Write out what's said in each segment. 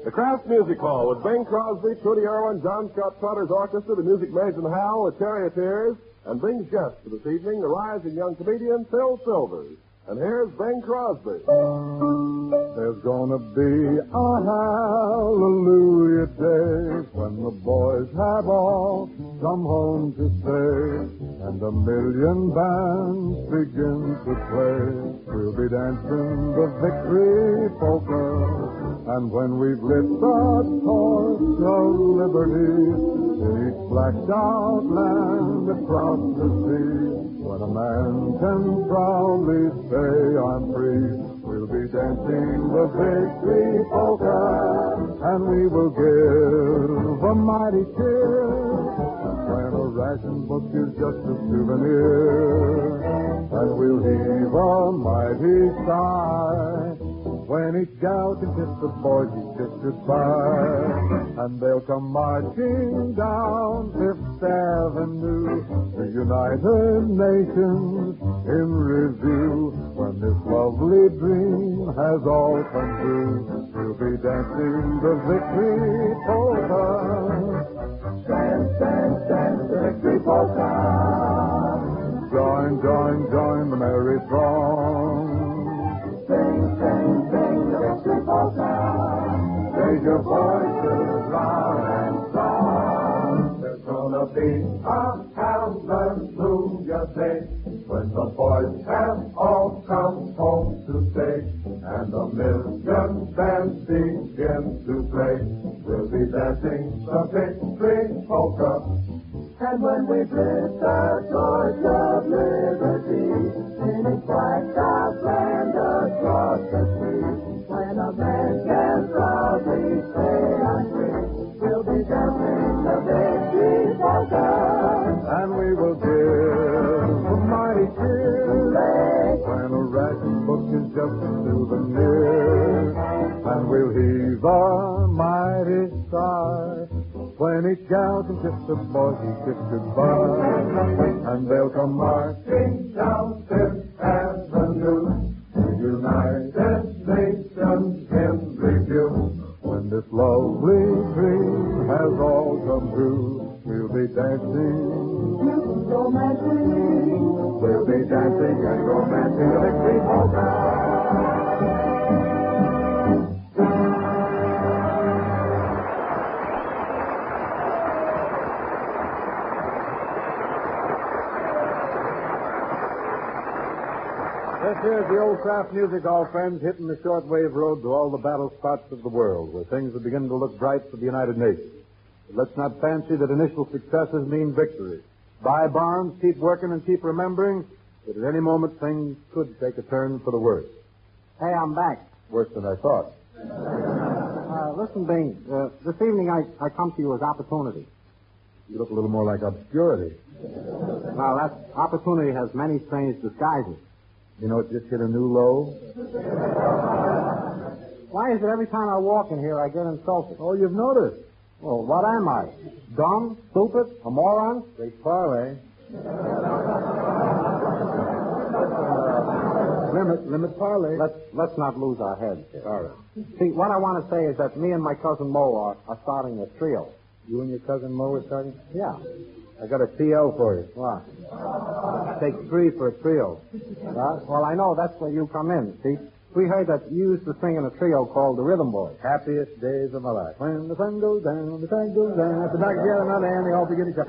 The Kraft Music Hall with Bing Crosby, Trudy Irwin, John Scott Trotter's Orchestra, the Music Mason Howell, the Charioteers, and Bing's guest for this evening, the rising young comedian Phil Silvers. And here's Bing Crosby. There's gonna be a hallelujah day when the boys have all come home to stay, and a million bands begin to play. We'll be dancing the victory polka, and when we've lit the torch of liberty in each blacked out land across the sea, when a man can proudly say I'm free, we'll be dancing the victory polka, and we will give a mighty cheer when a ration book is just a souvenir, and we'll heave a mighty sigh when each gal can kiss the boys he kissed goodbye, and they'll come marching down Fifth Avenue, the United Nations in review. When this lovely dream has all come true, we'll be dancing the victory polka. Dance, dance, dance the victory polka. Join, join, join the merry throng. Sing, sing, sing the victory polka. Raise your voices loud and strong. There's gonna be a hallelujah day when the boys have all come home to stay, and a million bands begin to play. We'll be dancing the victory polka, and when we lift the torch of liberty in its blacked out land across the sea, when a man can proudly say I'm free, we'll be dancing the victory polka, and we will give a mighty cheer when a ration book is just a souvenir, and we'll heave a mighty sigh when each gal can kiss the boy he kissed goodbye, and they'll come marching down Fifth Avenue, the United Nations in review. When this lovely dream has all come true, we'll be dancing romantically. We'll be dancing and romancing the victory polka. Here's the old Kraft Music Hall, friends, hitting the shortwave road to all the battle spots of the world, where things are beginning to look bright for the United Nations. But let's not fancy that initial successes mean victory. Buy bonds, keep working, and keep remembering that at any moment things could take a turn for the worse. Hey, I'm back. Worse than I thought. Listen, Bing, this evening I come to you as opportunity. You look a little more like obscurity. Well, that opportunity has many strange disguises. You know, it just hit a new low. Why is it every time I walk in here I get insulted? Oh, you've noticed. Well, what am I? Dumb? Stupid? A moron? Big parlay. Limit parlay. Let's not lose our heads here. All right. See, what I want to say is that me and my cousin Mo are starting a trio. You and your cousin Mo are starting? Yeah. I got a TL for you. What? Take 3 for a trio. Well, I know that's where you come in, see? We heard that you used to sing in a trio called the Rhythm Boys. Happiest days of my life. When the sun goes down, the sun goes down. At the back together, another hand, they all begin to shout.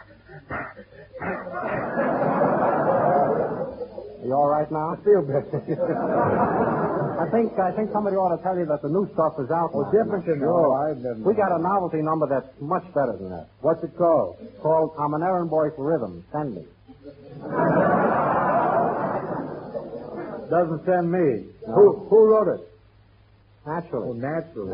Are you all right now? I feel better. I think somebody ought to tell you that the new stuff is out. Well, different than that. We got a novelty number that's much better than that. What's it called? It's called I'm an Errand Boy for Rhythm. Send me. Doesn't send me. No. Who wrote it? Naturally. Oh, naturally.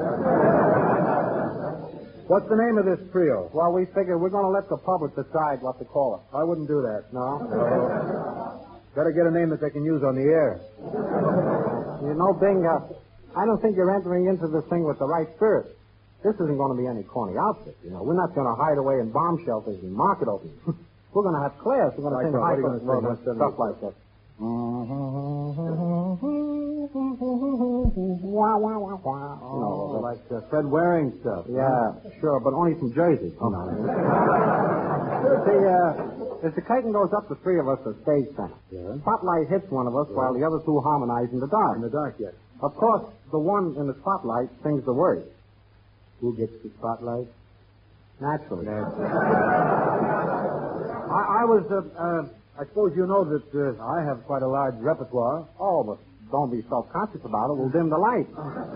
What's the name of this trio? Well, we figure we're going to let the public decide what to call it. I wouldn't do that. No? Better get a name that they can use on the air. You know, Bing, I don't think you're entering into this thing with the right spirit. This isn't going to be any corny outfit, you know. We're not going to hide away in bomb shelters and market openings. We're going to have class. We're going to sing high stuff like that. wah, wah, wah, wah. Oh, like Fred Waring stuff. Yeah, sure, but only from Jersey. You know. See, as the curtain goes up, the three of us are stage center. Yeah. Spotlight hits one of us while the other two harmonize in the dark. In the dark, yes. Of course, the one in the spotlight sings the words. Who gets the spotlight? Naturally. I suppose you know that I have quite a large repertoire. Oh, but don't be self-conscious about it. We'll dim the light.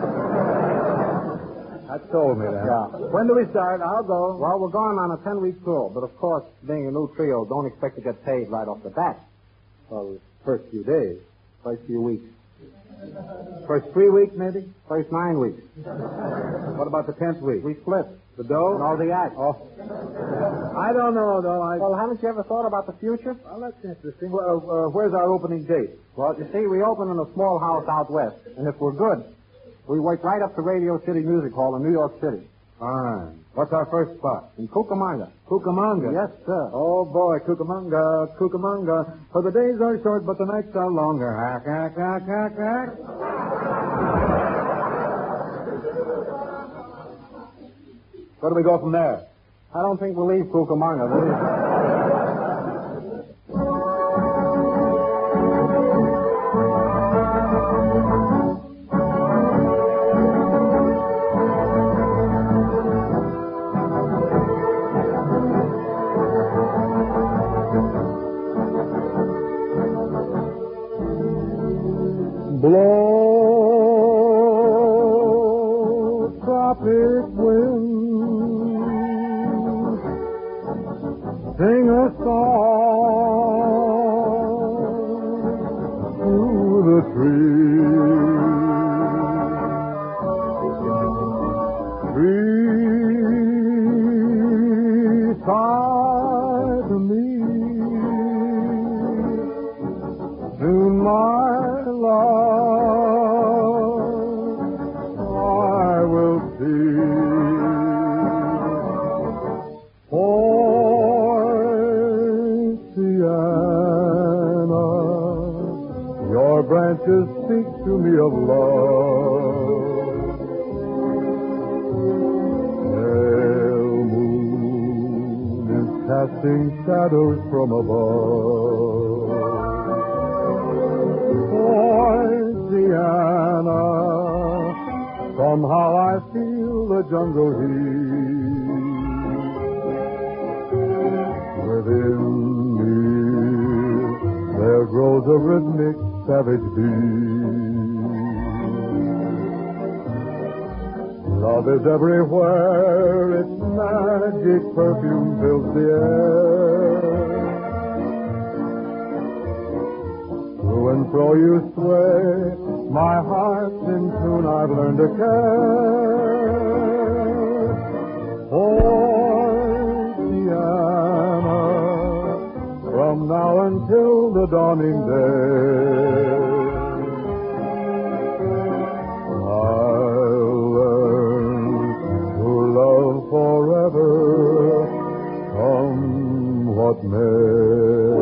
That told me that. Yeah. When do we start? I'll go. Well, we're going on a 10-week tour, but of course, being a new trio, don't expect to get paid right off the bat. Well, the first few days. First few weeks. First 3 weeks, maybe? First 9 weeks. What about the 10th week? We split. The dough? And all the acts. Oh. I don't know, though. Well, haven't you ever thought about the future? Well, that's interesting. Well, where's our opening date? Well, you see, we open in a small house out west, and if we're good, we work right up to Radio City Music Hall in New York City. Fine. What's our first spot? In Cucamonga. Cucamonga? Yes, sir. Oh, boy, Cucamonga, Cucamonga. For the days are short, but the nights are longer. Hack, hack, hack, hack, hack. Where do we go from there? I don't think we'll leave Cucamonga, will you? Blow, tropic wind, sing a song through the trees. Trees sigh to me, soon my love I will see. Poinciana, your branches speak to me of love. Pale moon is casting shadows from above. Poinciana, somehow I feel the jungle heat within me. There grows a rhythmic, savage beat. Love is everywhere; its magic perfume fills the air. To and fro you sway, my heart's in tune, I've learned to care. Poinciana, from now until the dawning day, I'll learn to love forever, come what may.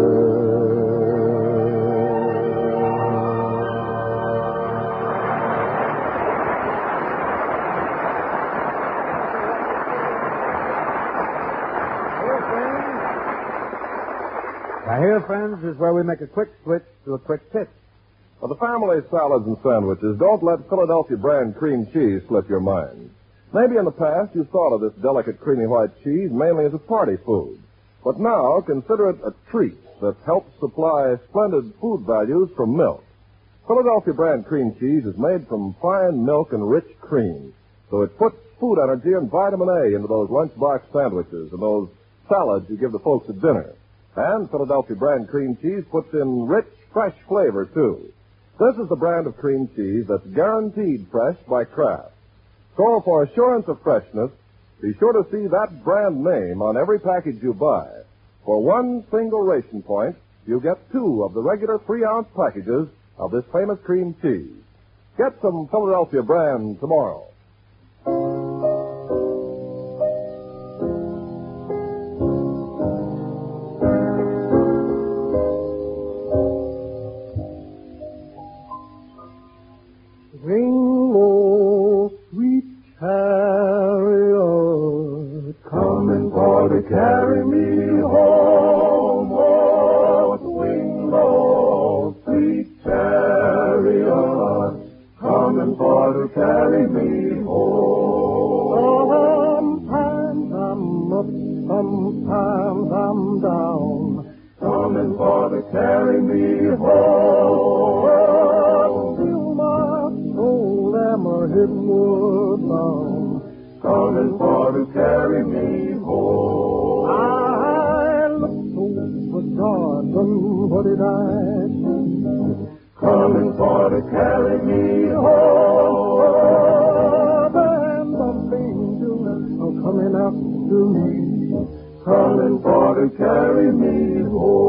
Now, here, friends, is where we make a quick switch to a quick pitch. For the family salads and sandwiches, don't let Philadelphia brand cream cheese slip your mind. Maybe in the past you thought of this delicate creamy white cheese mainly as a party food. But now consider it a treat that helps supply splendid food values from milk. Philadelphia brand cream cheese is made from fine milk and rich cream, so it puts food energy and vitamin A into those lunchbox sandwiches and those salads you give the folks at dinner. And Philadelphia brand cream cheese puts in rich, fresh flavor, too. This is the brand of cream cheese that's guaranteed fresh by Kraft. So for assurance of freshness, be sure to see that brand name on every package you buy. For one single ration point, you get 2 of the regular 3-ounce packages of this famous cream cheese. Get some Philadelphia brand tomorrow. Ring chariot, coming for to carry me home. Oh, swing low, sweet chariot, coming for to carry me home. Sometimes I'm up, sometimes I'm down, coming for to carry me home. Till my soul am a heavenward bound, coming for to carry me home. I looked over Jordan, what did I see? Coming for to carry me home. And the angels are coming after me, coming for to carry me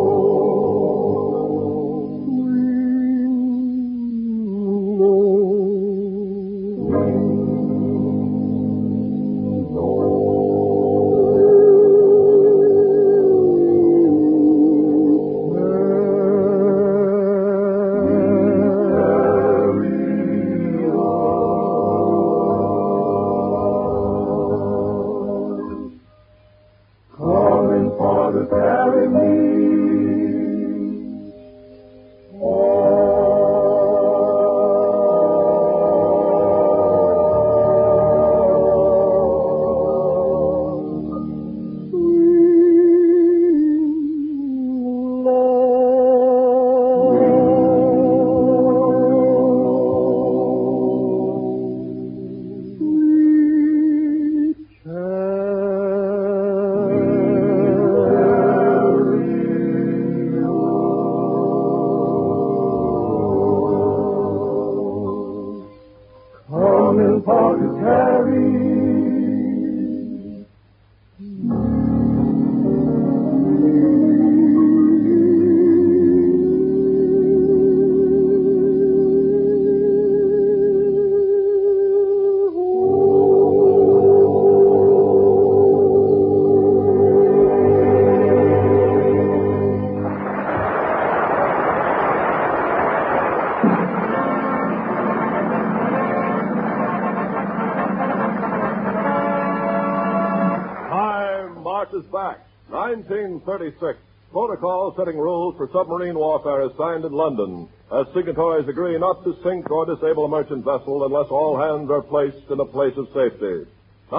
Marches back. 1936. Protocol setting rules for submarine warfare is signed in London, as signatories agree not to sink or disable a merchant vessel unless all hands are placed in a place of safety.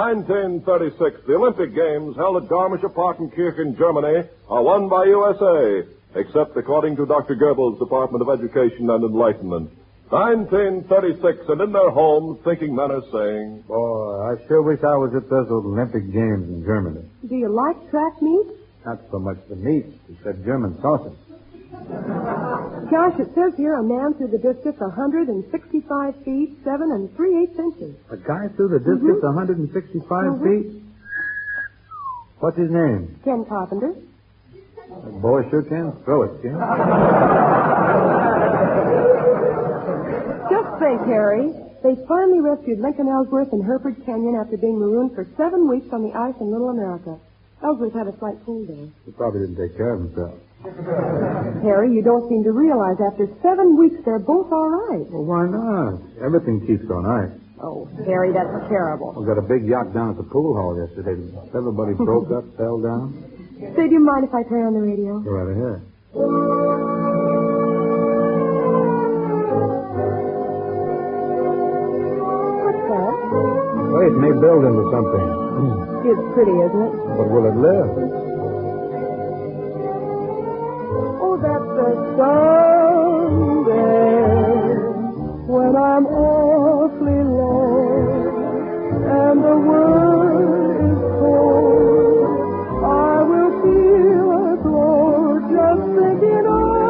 1936. The Olympic Games held at Garmisch-Partenkirchen, Germany, are won by USA, except according to Dr. Goebbels' Department of Education and Enlightenment. 1936, and in their homes, thinking men are saying, Boy, I sure wish I was at those Olympic Games in Germany. Do you like track meet? Not so much the meat, except German sausage. Gosh, it says here a man threw the discus 165 feet, 7 3/8 inches. A guy threw the discus 165 feet? What's his name? Ken Carpenter. The boy sure can throw it, Ken. Just think, Harry. They finally rescued Lincoln Ellsworth in Hereford Canyon after being marooned for 7 weeks on the ice in Little America. Ellsworth had a slight cool down. He probably didn't take care of himself. Harry, you don't seem to realize after 7 weeks they're both all right. Well, why not? Everything keeps on ice. Oh, Harry, that's terrible. We got a big yacht down at the pool hall yesterday. Everybody broke up, fell down. Say, do you mind if I turn on the radio? Go right ahead. What's that? Wait, it may build into something. It's pretty, isn't it? But will it live? Oh, that's the Sunday when I'm awfully low and the world is cold. I will feel a glow just thinking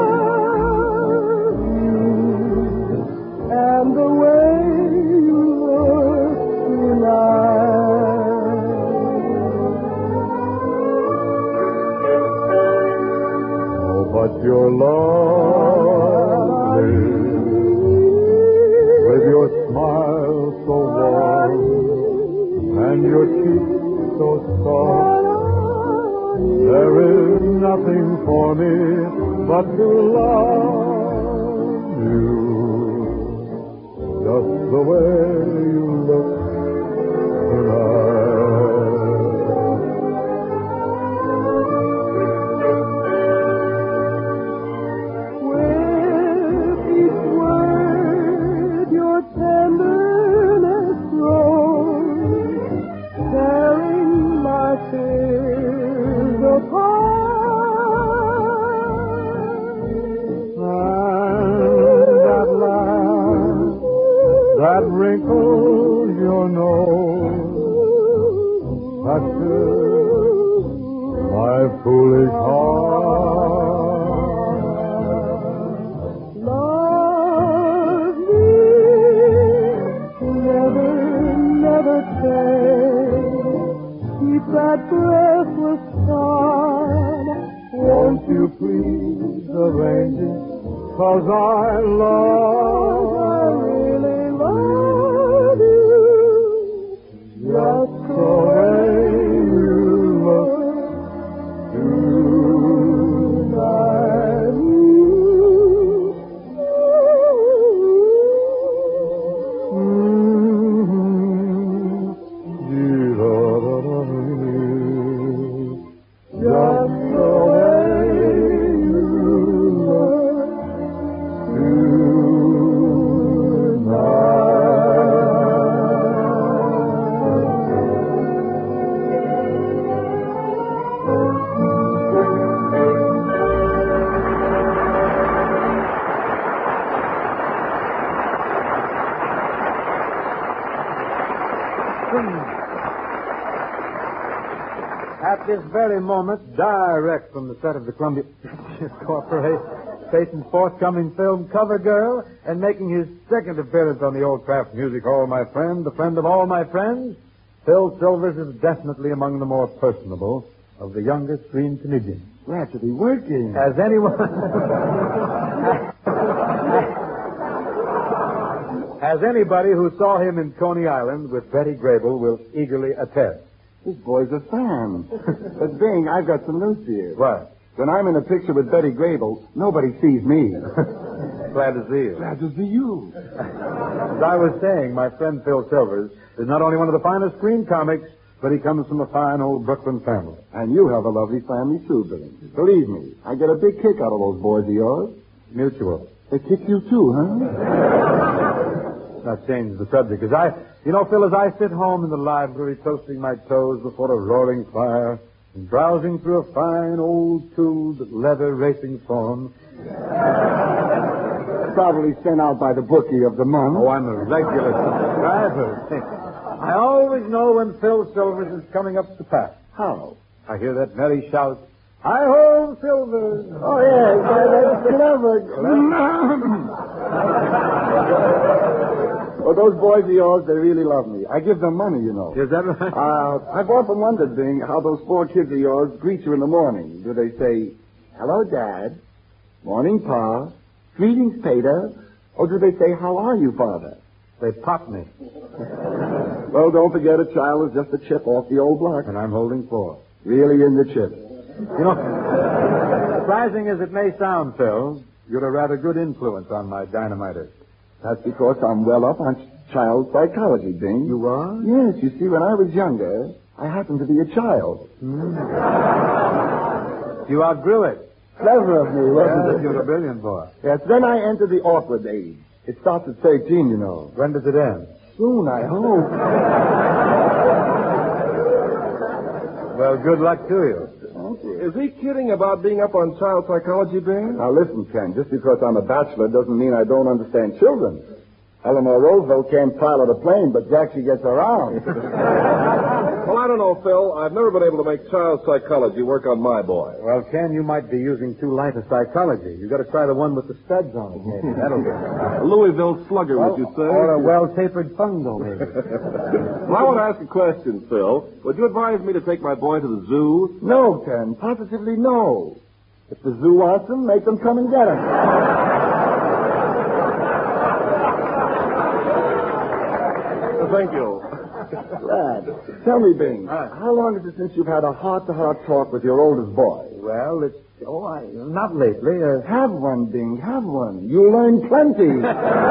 of you and the way you look tonight. Oh, but you're lovely, with your smile so warm and your cheeks so soft. There is nothing for me but to love you, just the way you look touches my foolish heart. Love me, never, never change. Keep that breathless start. Won't you please arrange it? 'Cause I really love you. just the way you look tonight. Just the way you look At this very moment, direct from the set of the Columbia Pictures Corporation's forthcoming film Cover Girl, and making his second appearance on the Old Kraft Music Hall, my friend, the friend of all my friends, Phil Silvers is definitely among the more personable of the younger screen comedians. Glad to be working. Has anyone... As anybody who saw him in Coney Island with Betty Grable will eagerly attest. This boy's a fan. But, Bing, I've got some news for you. What? When I'm in a picture with Betty Grable, nobody sees me. Glad to see you. Glad to see you. As I was saying, my friend Phil Silvers is not only one of the finest screen comics, but he comes from a fine old Brooklyn family. And you have a lovely family, too, Billy. Believe me, I get a big kick out of those boys of yours. Mutual. They kick you, too, huh? Not change the subject. Phil, as I sit home in the library toasting my toes before a roaring fire and browsing through a fine old tooled leather racing form. Probably sent out by the bookie of the month. Oh, I'm a regular subscriber. I always know when Phil Silvers is coming up the path. How? I hear that merry shout, "Hi-ho, Silvers!" Oh, yeah, that's clever. Well, those boys of yours, they really love me. I give them money, you know. Is that right? I've often wondered, Bing, how those 4 kids of yours greet you in the morning. Do they say, "Hello, Dad"? "Morning, Pa"? "Greetings, Peter"? Or do they say, "How are you, Father"? They pop me. Well, don't forget, a child is just a chip off the old block. And I'm holding 4. Really in the chip. Surprising as it may sound, Phil, you're a rather good influence on my dynamiters. That's because I'm well up on child psychology, Bing. You are? Yes, you see, when I was younger, I happened to be a child. You outgrew it. Clever of me, wasn't it? You're a brilliant boy. Yes, then I entered the awkward age. It starts at 13, you know. When does it end? Soon, I hope. Well, good luck to you. Is he kidding about being up on child psychology, Ben? Now listen, Ken, just because I'm a bachelor doesn't mean I don't understand children. Eleanor Roosevelt can't pilot a plane, but Jack, she gets around. Well, I don't know, Phil. I've never been able to make child psychology work on my boy. Well, Ken, you might be using too light a psychology. You've got to try the one with the studs on it, maybe. That'll do. A Louisville slugger, would you say? Or a well-tapered fungo, maybe. Well, I want to ask a question, Phil. Would you advise me to take my boy to the zoo? No, Ken, positively no. If the zoo wants them, make them come and get him. Thank you. Glad. Tell me, Bing, how long is it since you've had a heart-to-heart talk with your oldest boy? Well, not lately. Have one, Bing, have one. You'll learn plenty.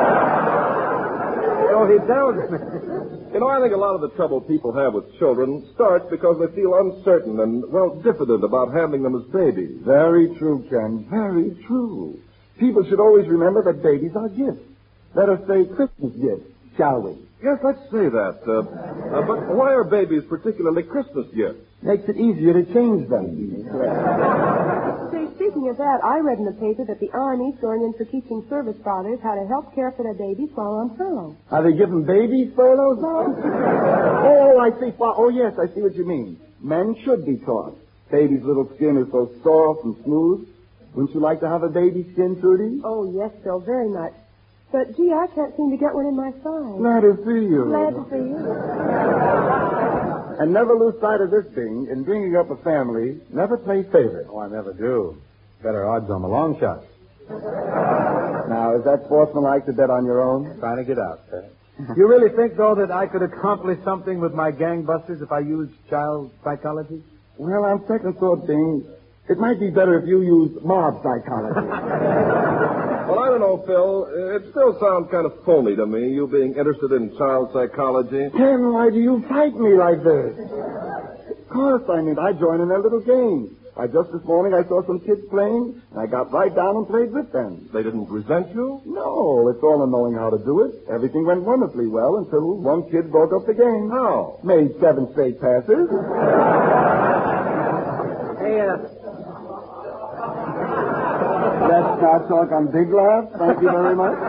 So he tells me. You know, I think a lot of the trouble people have with children starts because they feel uncertain and, diffident about handling them as babies. Very true, Ken, very true. People should always remember that babies are gifts. Let us say Christmas gifts, shall we? Yes, let's say that. But why are babies particularly Christmas gifts? Makes it easier to change them. Say, speaking speaking of that, I read in the paper that the Army's going in for teaching service fathers how to help care for their babies while on furlough. Are they giving babies furloughs now? Oh, I see. Oh, yes, I see what you mean. Men should be taught. Baby's little skin is so soft and smooth. Wouldn't you like to have a baby skin, Trudy? Oh, yes, Phil, very much. But, gee, I can't seem to get one in my size. Glad to see you. Glad to see you. And never lose sight of this thing. In bringing up a family, never play favorite. Oh, I never do. Better odds on the long shot. Now, is that sportsmanlike to bet on your own? Trying to get out, sir. You really think, though, that I could accomplish something with my gangbusters if I used child psychology? Well, on second thought, Bing, it might be better if you used mob psychology. Well, I don't know, Phil. It still sounds kind of phony to me, you being interested in child psychology. Ken, why do you fight me like this? Of course, I joined in their little game. Just this morning I saw some kids playing, and I got right down and played with them. They didn't resent you? No, it's all in knowing how to do it. Everything went wonderfully well until one kid broke up the game. How? Made 7 straight passes. Hey, Let's not talk on Big Laugh. Thank you very much.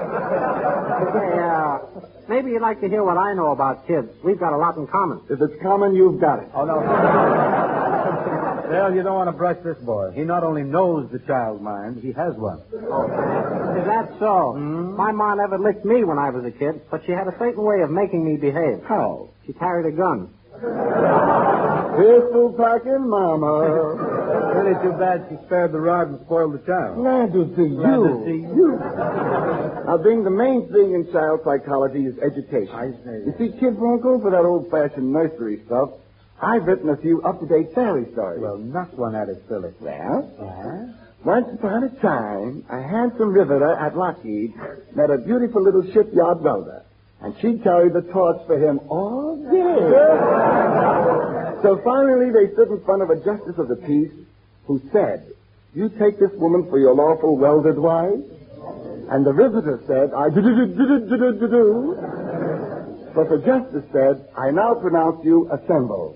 maybe you'd like to hear what I know about kids. We've got a lot in common. If it's common, you've got it. Oh, no. Well, you don't want to brush this boy. He not only knows the child's mind, he has one. Is that so? My ma never licked me when I was a kid, but she had a certain way of making me behave. How? She carried a gun. Pistol packing mama. Really too bad she spared the rod and spoiled the child. Glad to see you. Glad to see you. Now, being the main thing in child psychology is education. I see. You see, kids won't go for that old-fashioned nursery stuff. I've written a few up-to-date fairy stories. Well, knock one at it, Philip. Well, once upon a time, a handsome riveter at Lockheed met a beautiful little shipyard welder. And she carried the torch for him all day. So finally, they stood in front of a justice of the peace who said, "You take this woman for your lawful welded wife?" And the riveter said, "I do." But the justice said, "I now pronounce you assembled."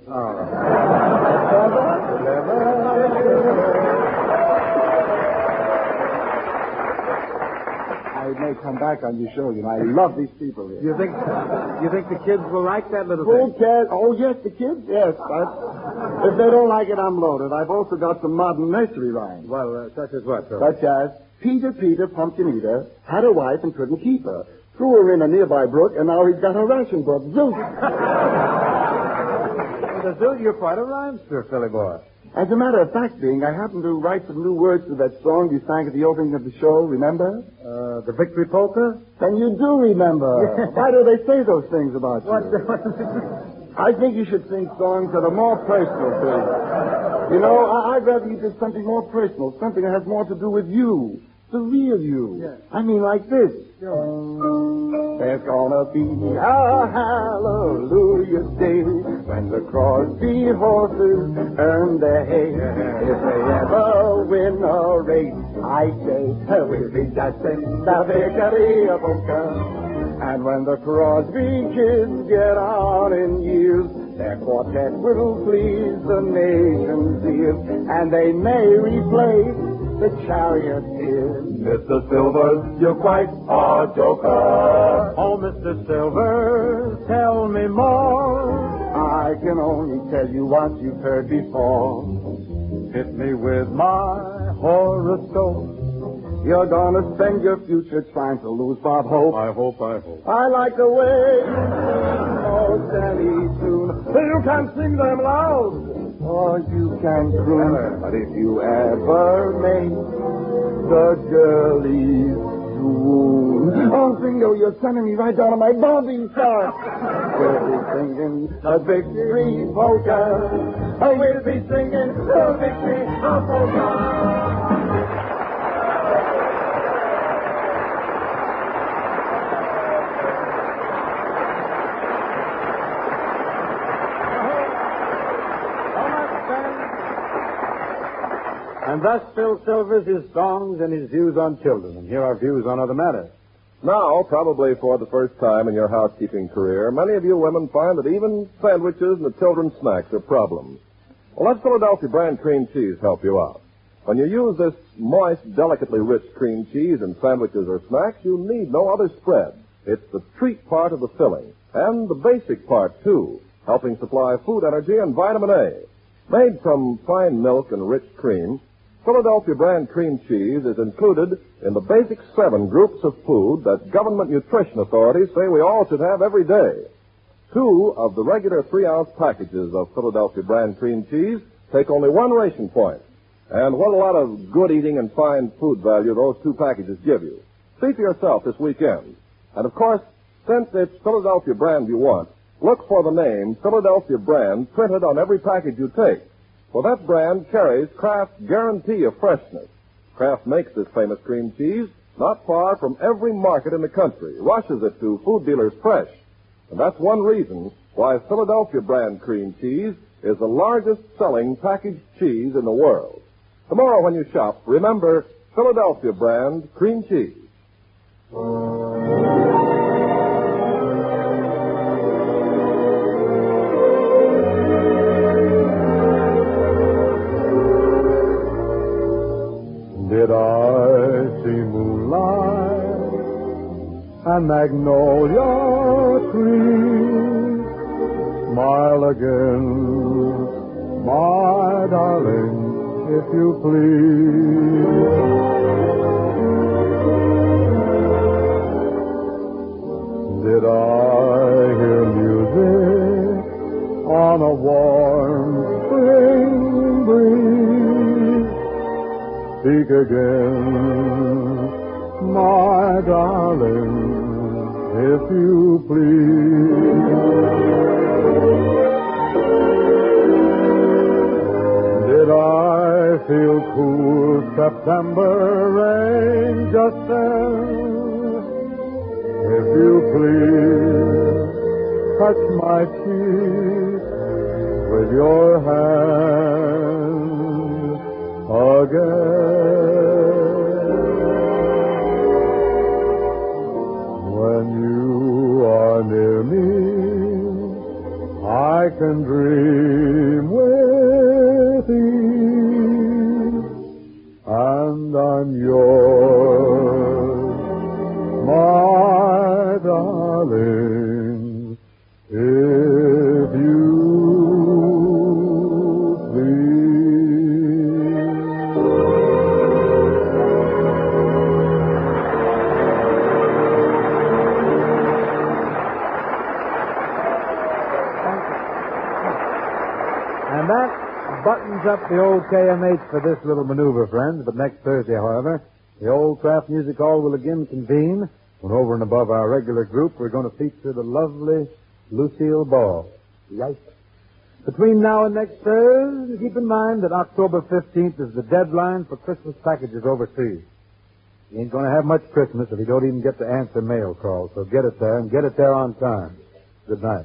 I may come back on your show, you know. I love these people here. You think the kids will like that little Who thing? cares? Oh, yes, the kids, yes. But if they don't like it, I'm loaded. I've also got some modern nursery rhymes. Well, such as what, Philip? Such as, Peter, pumpkin eater, had a wife and couldn't keep her. Threw her in a nearby brook, and now he's got her ration book. Zeus! Well, you're quite a rhymester, Philly boy. As a matter of fact, Bing, I happened to write some new words to that song you sang at the opening of the show, remember? The victory polka? Then you do remember. Why do they say those things about you? I think you should sing songs that are more personal, Bing. You know, I'd rather you did something more personal, something that has more to do with you. The real you. Yeah. I mean, like this. Sure. There's gonna be a hallelujah day when the Crosby horses earn their hay. If they ever win a race, I say, we'll be just in the victory of Boca. And when the Crosby kids get on in years, their quartet will please the nation's ears, and they may replace the charioteers. Mr. Silver, you're quite a joker. Oh, Mr. Silver, tell me more. I can only tell you what you've heard before. Hit me with my horoscope. You're gonna spend your future trying to lose Bob Hope. I hope. I like the way you sing most any tune. You can sing them loud, or you can croon. But if you ever make the girlies swoon, oh, Bingo, you're sending me right down to my bonding star. We'll be singing the victory polka. We'll be singing the victory polka. And thus Phil Silvers his songs and his views on children. And here are views on other matters. Now, probably for the first time in your housekeeping career, many of you women find that even sandwiches and the children's snacks are problems. Well, let Philadelphia brand cream cheese help you out. When you use this moist, delicately rich cream cheese in sandwiches or snacks, you need no other spread. It's the treat part of the filling, and the basic part, too, helping supply food energy and vitamin A. Made from fine milk and rich cream, Philadelphia brand cream cheese is included in the basic 7 groups of food that government nutrition authorities say we all should have every day. 2 of the regular 3-ounce packages of Philadelphia brand cream cheese take only 1 ration point. And what a lot of good eating and fine food value those 2 packages give you. See for yourself this weekend. And of course, since it's Philadelphia brand you want, look for the name Philadelphia brand printed on every package you take. For that brand carries Kraft's guarantee of freshness. Kraft makes this famous cream cheese not far from every market in the country, rushes it to food dealers fresh. And that's one reason why Philadelphia brand cream cheese is the largest selling packaged cheese in the world. Tomorrow when you shop, remember Philadelphia brand cream cheese. Did I see moonlight and magnolia trees? Smile again, my darling, if you please. Did I hear music on a warm spring breeze? Speak again, my darling, if you please. Did I feel cool September rain just then? If you please, touch my cheek with your hand again. When you are near me, I can dream with ease, and I'm yours, my darling, if you please. And that buttons up the old KMH for this little maneuver, friends. But next Thursday, however, the old Kraft Music Hall will again convene. When over and above our regular group, we're going to feature the lovely Lucille Ball. Yes. Between now and next Thursday, keep in mind that October 15th is the deadline for Christmas packages overseas. You ain't going to have much Christmas if you don't even get to answer mail calls. So get it there, and get it there on time. Good night.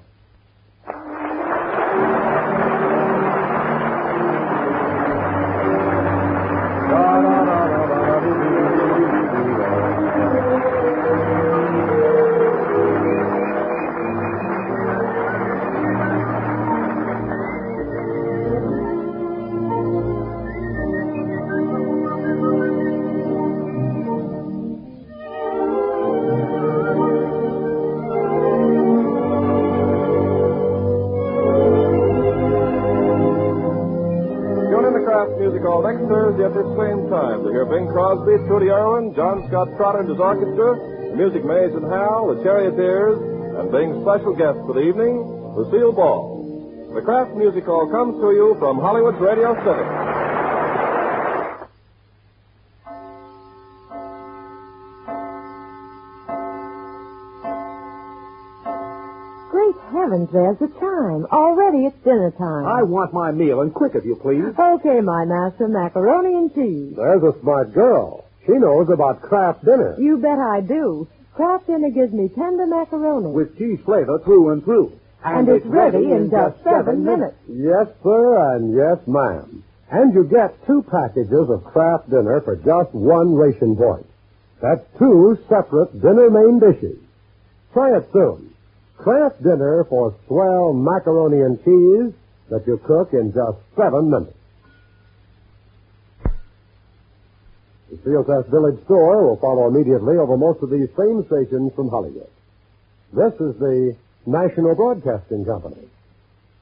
Music Hall next Thursday at this same time to hear Bing Crosby, Trudy Irwin, John Scott Trotter and his orchestra, Music Maze and Hal, the Charioteers, and Bing's special guest for the evening, Lucille Ball. The Kraft Music Hall comes to you from Hollywood's Radio City. Heavens, there's the chime. Already it's dinner time. I want my meal, and quick, if you please. Okay, my master, macaroni and cheese. There's a smart girl. She knows about Kraft dinner. You bet I do. Kraft dinner gives me tender macaroni. With cheese flavor through and through. And it's ready in just 7 minutes. Yes, sir, and yes, ma'am. And you get 2 packages of Kraft dinner for just 1 ration point. That's 2 separate dinner main dishes. Try it soon. Kraft dinner for swell macaroni and cheese that you cook in just 7 minutes. The Steel Test Village store will follow immediately over most of these same stations from Hollywood. This is the National Broadcasting Company.